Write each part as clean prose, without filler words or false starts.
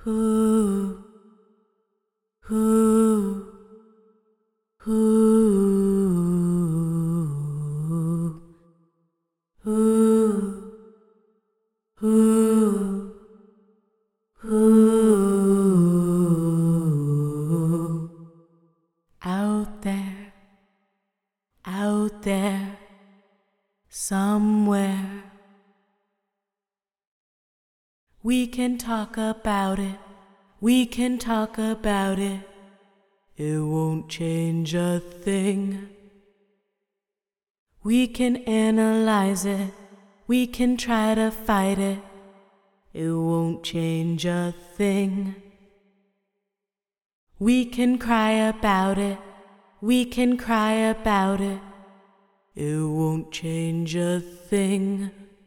Ooh, ooh, ooh, ooh, ooh, ooh. Out there, somewhere, we can talk about it. We can talk about it. It won't change a thing. We can analyze it. We can try to fight it. It won't change a thing. We can cry about it. We can cry about it. It won't change a thing.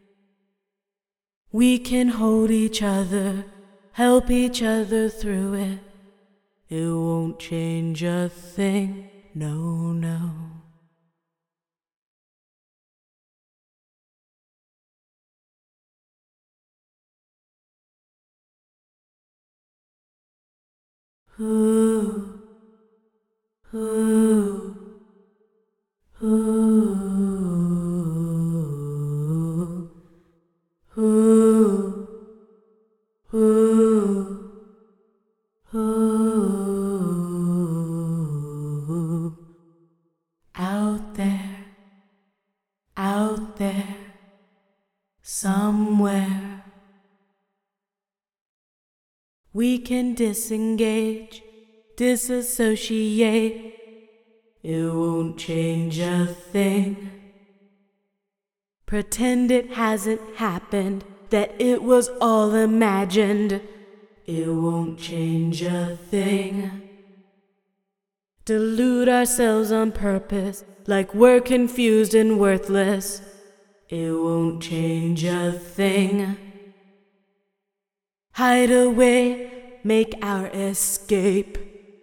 We can hold each other, help each other through it. It won't change a thing, no, no. Ooh, ooh, ooh, ooh, ooh, ooh. Out there, somewhere, we can disengage, disassociate. It won't change a thing. Pretend it hasn't happened, that it was all imagined. It won't change a thing. Delude ourselves on purpose, like we're confused and worthless. It won't change a thing. Hide away, make our escape.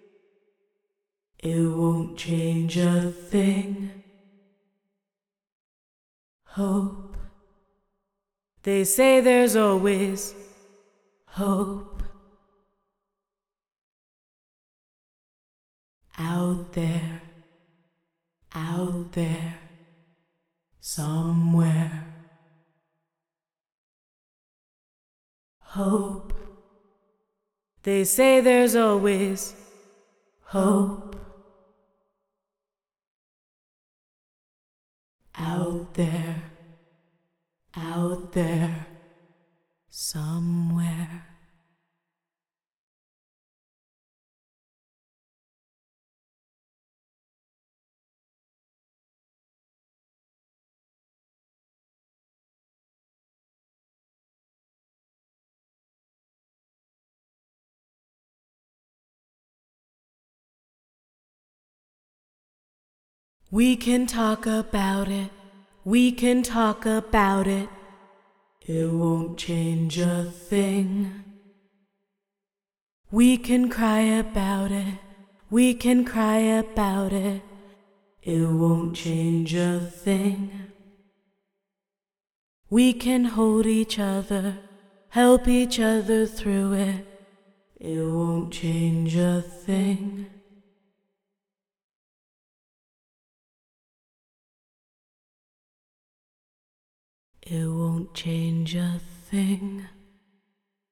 It won't change a thing. Hope. They say there's always hope. Out there, somewhere. Hope. They say there's always hope. Out there, somewhere. We can talk about it. We can talk about it. It won't change a thing. We can cry about it. We can cry about it. It won't change a thing. We can hold each other, help each other through it. It won't change a thing. It won't change a thing.